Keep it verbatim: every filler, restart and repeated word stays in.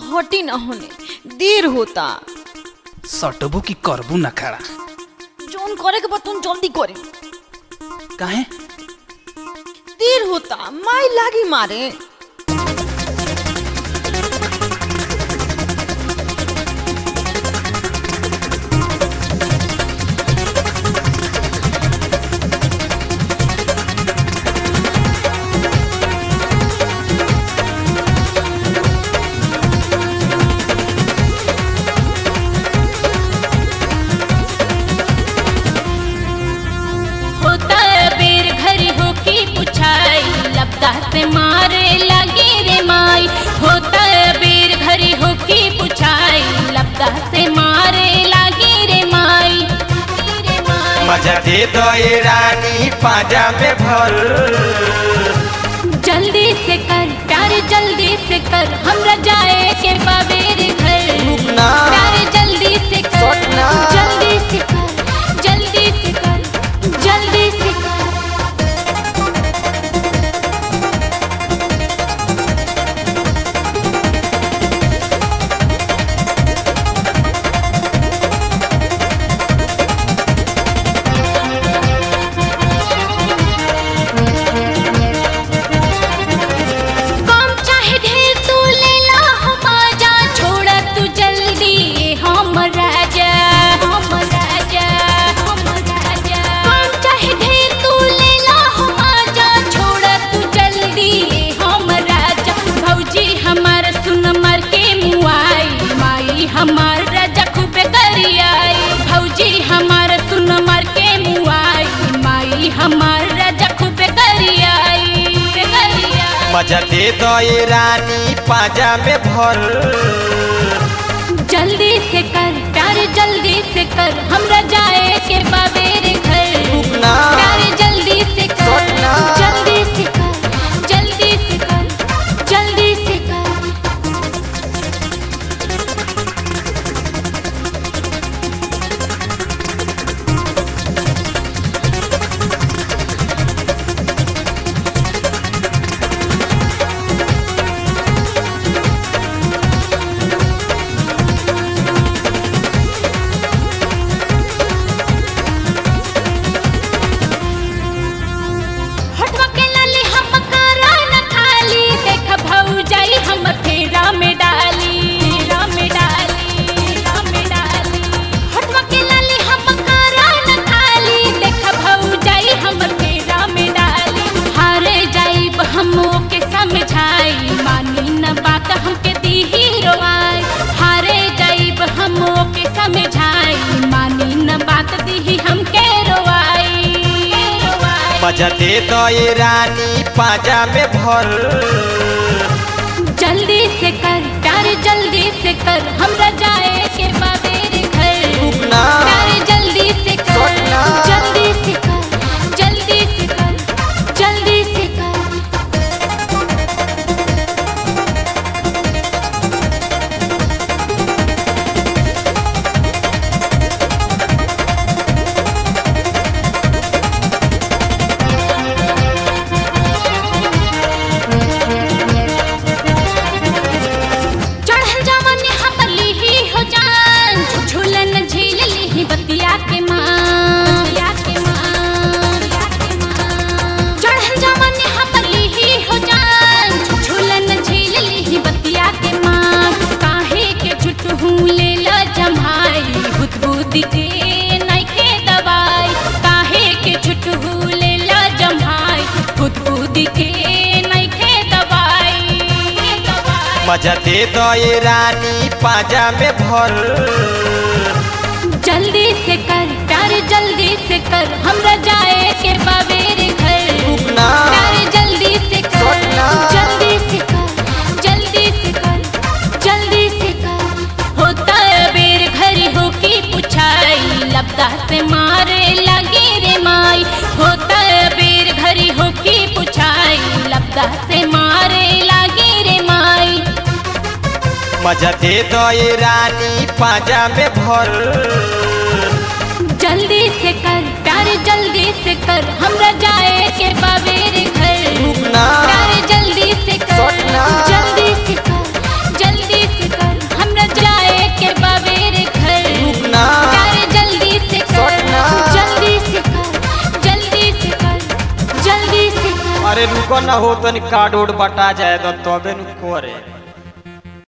हटी न होने, देर होता। सटबू की करबू न खड़ा? जोन करे के बतून जल्दी करे। काहे? देर होता, माई लागी मारे। से मारे लगे रे माई, होता बेर घरी हो की पुछाई, लपदा से मारे लगे रे माई। मजा दे दो ये रानी पाजा में भर, जल्दी से कर प्यार जल्दी से कर, हमरा जाए के बाबेर घर। प्यार जल्दी से कर, जल्दी से कर, जल्दी से कर, जल्दी से कर। हमार राजा खूबे करियाई, भौजी हमार सुन मार के मुआई, माई हमार राजा खूबे करियाई। मजा दे दो ये रानी पाजा में भर, जल्दी से कर प्यार जल्दी से कर, हमरा जाए के बाबेर घर। प्यार जल्दी से कर, जल्दी से कर, जल्दी से कर, जल्दी से कर। समझाई मानी न बात हमके दी हीरो आई, हारे जाइब हमो के समझाई मानी न बात दी हमके रोवाई। मजा दे दो ये रानी पाजा में भर, जल्दी से कर प्यार जल्दी से कर, हमरा जाए के बाबेर घर। प्यार जल्दी से कर, जल्दी से कर, जल्दी से कर, जल्दी से कर। के नइखे दवाई काहे के छुटहू ले ला जमाई, खुद खुद के नइखे दवाई। मजा दे दो ये रानी पाजा में भर, जल्दी से कर प्यार जल्दी से कर, हमरा जाए के बाबेर घर। प्यार जल्दी से कर, जल्दी से कर, जल्दी से कर, जल्दी से कर। होता बेर घर हो की पुछाई, लपदा से मारे लगे रे माई, होता बेर घरी हो की पुछाई, लपदा से मारे लगे रे माई। मजा दे दो ये रानी पाजा में भर, जल्दी से कर प्यार जल्दी से कर, हमरा जाए के बाबेर घर। प्यार जल्दी से कर, जल्दी से कर, जल्दी से कर। अरे रुको ना हो तनी कार्ड उड बटा जाए तो तबे नु करे